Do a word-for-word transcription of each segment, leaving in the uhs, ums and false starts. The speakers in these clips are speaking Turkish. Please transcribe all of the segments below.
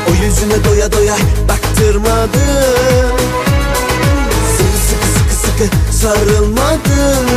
O yüzüne doya doya baktırmadım. Seni sıkı sıkı sıkı sarılmadım.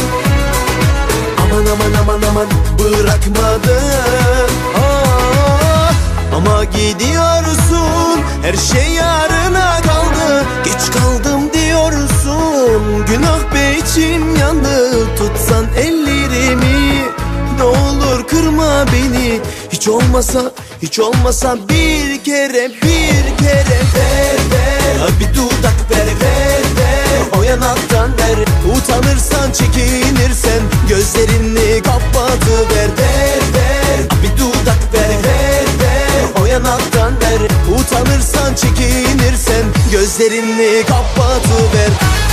Aman aman aman aman bırakmadım. Aa, ama gidiyorsun, her şey yarına kaldı. Geç kaldım diyorsun, günah be içim yandı. Tutsan ellerimi, ne olur kırma beni. Hiç olmasa, hiç olmasa bir kere, bir kere ver ver. Bir dudak ver ver ver. O yanaktan ver. Utanırsan, çekinirsen gözlerini kapatıver ver ver. Bir dudak ver ver ver. O yanaktan ver. Utanırsan, çekinirsen gözlerini kapatıver.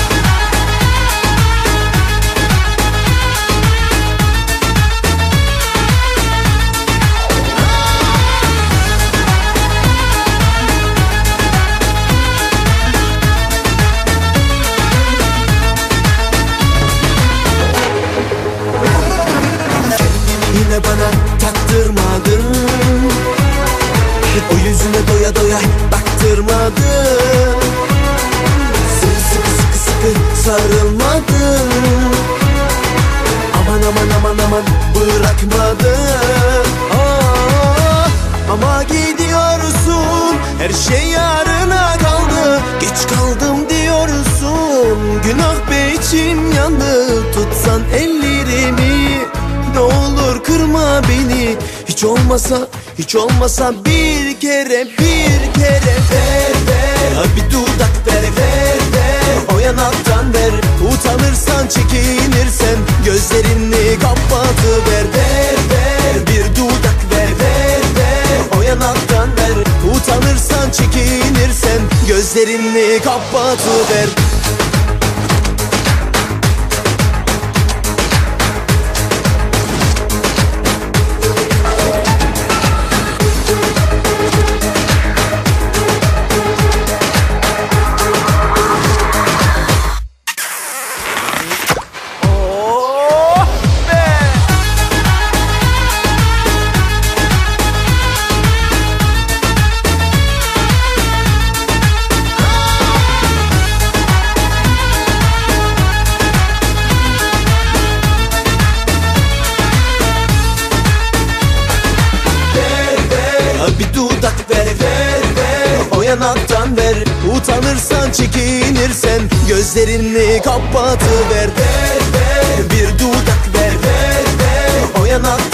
Yine bana taktırmadın. O yüzüne doya doya baktırmadın. Seni sıkı sıkı sıkı sarılmadın. Aman aman aman aman bırakmadın. Aa, ama gidiyorsun, her şey yarına kaldı. Geç kaldım diyorsun, günah be içim yandı. Tutsan ellerimi, ne olur kırma beni. Hiç olmasa, hiç olmasa bir kere, bir kere ver ver. Bir dudak ver ver ver. O yanaktan ver. Utanırsan, çekinirsen gözlerini kapatıver ver ver. Bir dudak ver ver ver. O yanaktan ver. Utanırsan, çekinirsen gözlerini kapatıver. Bir dudak ver ver ver. O yanaktan ver. Utanırsan, çekinirsen gözlerini kapatıver ver ver. Bir dudak ver ver ver. O yanaktan